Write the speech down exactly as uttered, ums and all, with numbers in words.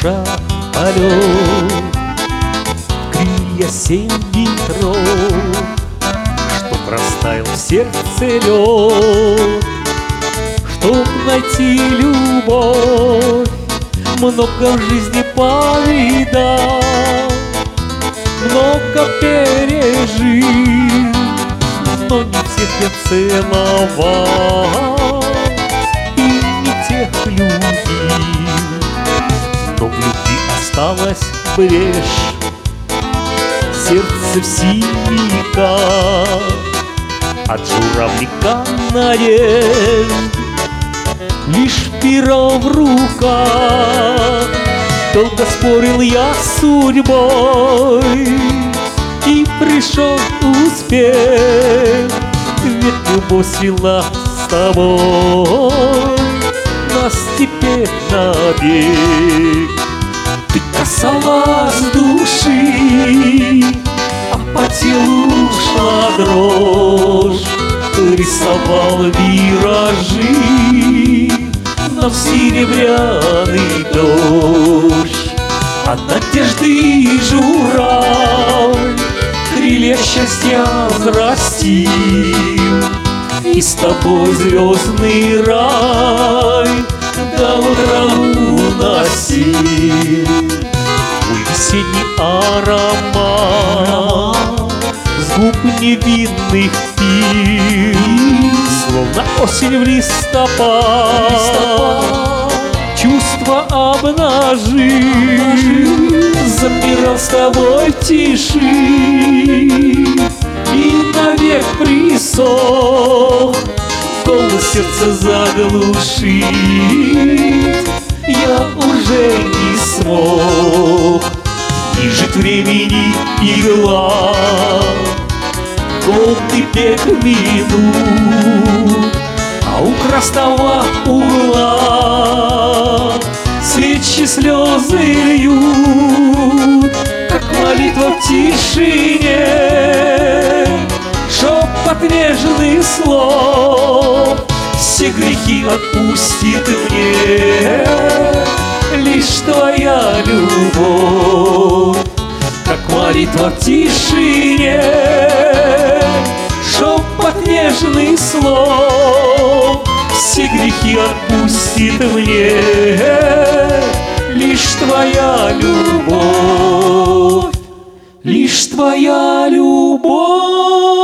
душа полет, крылья семь ветров, чтоб растаял в сердце лед, чтоб найти любовь, много в жизни повидал, много пережил, но не тех я целовал и не тех любил. Но в любви осталась брешь, сердце в синяках, от журавлика надежд лишь перо в руках. Долго спорил я с судьбой, и пришел успех, ведь любовь свела с тобой нас теперь навек. Ты касалась души, а по телу шла дрожь, рисовал виражи на серебряный дождь. От надежды журавль крылья счастья взрастил, и с тобой звездный рай до утра уносил. Твой весенний аромат с губ невинных пил, словно осень в листопад, чувства обнажил. Замирал с тобой в тиши и навек присох, голос сердца заглушить я уже не смог. Бежит времени игла, голый бег минут, а у красного угла свечи слезы льют, как молитва в тишине, шепот нежных слов. Все грехи отпустит мне лишь твоя любовь, как молитва в тишине, шепот нежных слов. Все грехи отпустит мне лишь твоя любовь, лишь твоя любовь.